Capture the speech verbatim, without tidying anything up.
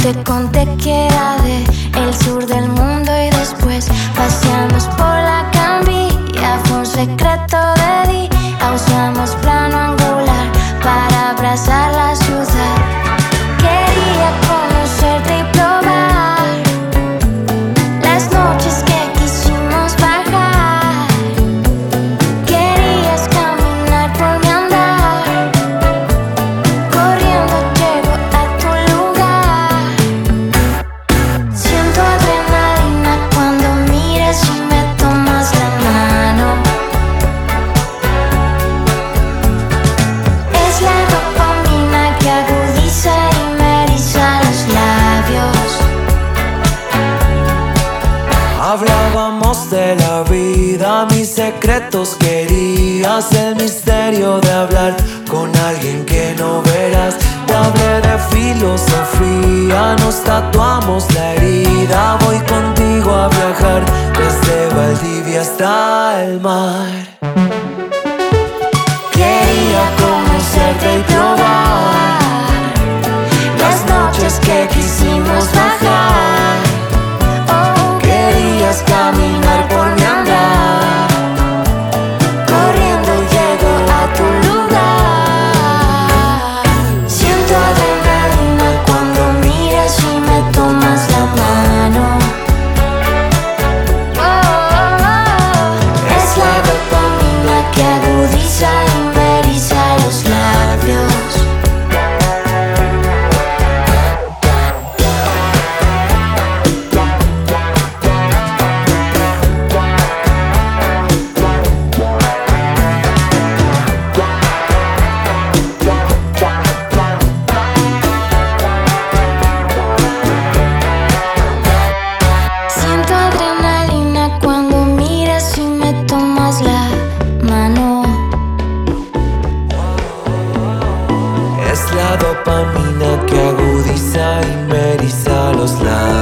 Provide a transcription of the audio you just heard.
te conté que era de el sur del mundo y después paseamos por la Gambia. Fue un secreto de día, usamos plano angular para abrazar la ciudad. Quería conocerte y probar las noches que quisimos bajar. Querías caminar por mi andar, corriendo llego a tu lugar. Siento adrenalina cuando miras y me tomas la mano. Es la dopamina que agudiza y me eriza los labios. Hablábamos de la vida, mis secretos querías, el misterio de hablar con alguien que no verás. Te hablé de filosofía, nos tatuamos la herida. Voy contigo a viajar desde Valdivia hasta el mar. Quería conocerte y probar las noches que quisimos bajar. Querías caminar por mi andar, corriendo llego a tu lugar. Siento adrenalina cuando miras y me tomas la mano. Oh, oh, oh. Es la dopamina que agudiza y me eriza los labios. Siento adrenalina cuando miras y me tomas la mano. Es la dopamina que agudiza y me eriza los labios.